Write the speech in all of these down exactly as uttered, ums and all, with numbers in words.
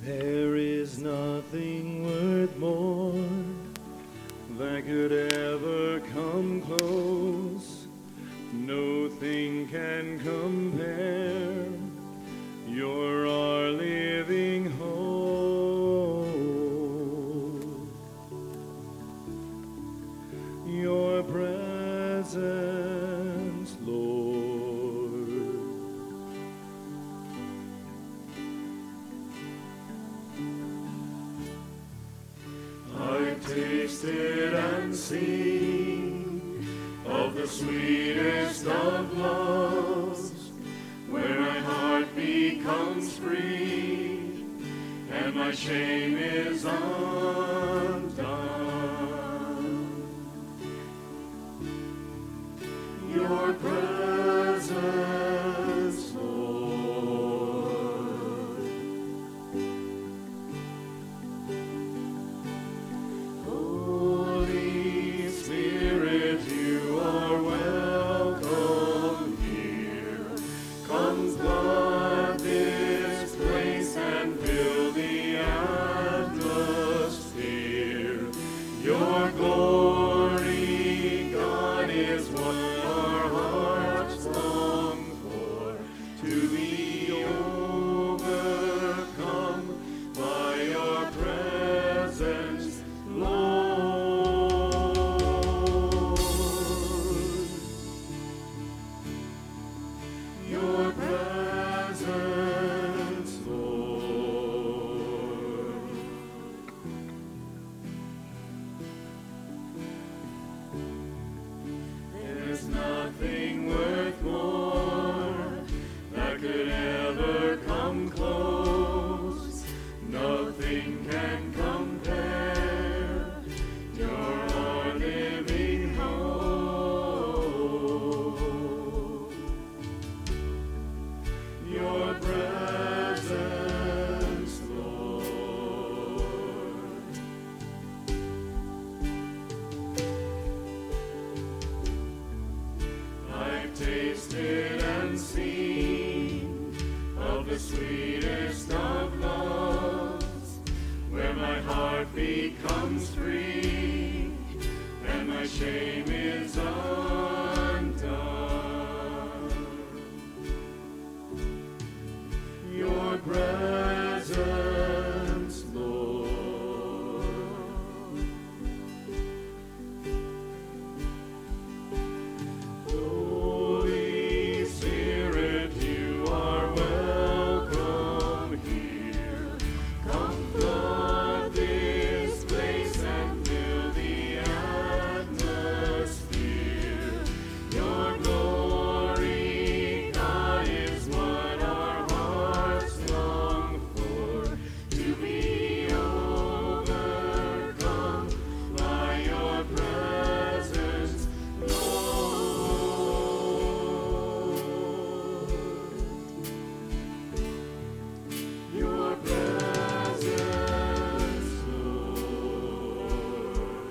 There is nothing worth more that could ever come close. Nothing can compare. You're our living hope. Your presence, Lord. I've tasted and seen of the sweetest of loves, where my heart becomes free and my shame is undone. Your presence, Lord. Holy Spirit, you are welcome here. Come flood this place and fill the atmosphere. Your glory, God, is what our hearts long for, to be overcome by your presence, Lord. Your presence, Lord. There's nothing worth more that could ever come close. Nothing can compare. You're our living hope. Your presence, Lord. I've tasted and seen of the sweetest of loves, where my heart becomes free and my shame is undone. Your presence, Lord. Holy Spirit, you are welcome here. Come flood this place and fill the atmosphere. Your glory, God, is what our hearts long for, to be overcome by your presence, Lord. Your presence, Lord.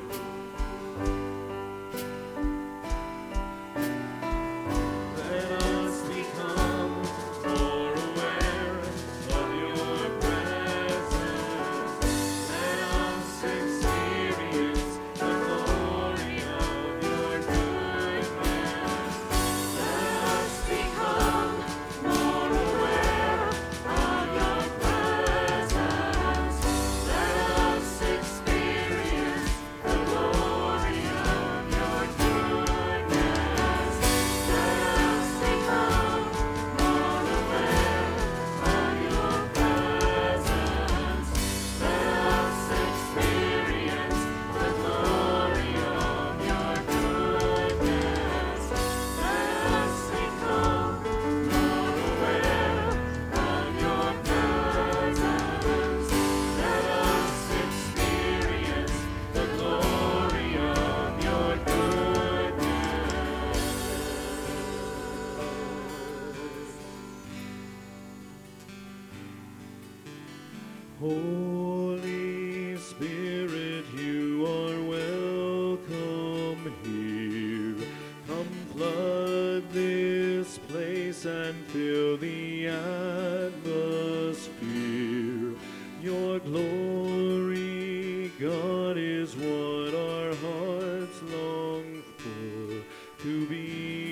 Let us become more aware of your presence. Let us experience the glory of your goodness. Let us become more aware of your presence. Let us experience the glory of your goodness. Let us become more aware of your presence. Let us experience the glory of your goodness. Let us become more aware of your presence. Let us experience the glory of your goodness. Holy Spirit, you are welcome here. Come flood this place and fill the atmosphere. your glory, God, is what our hearts long for, to be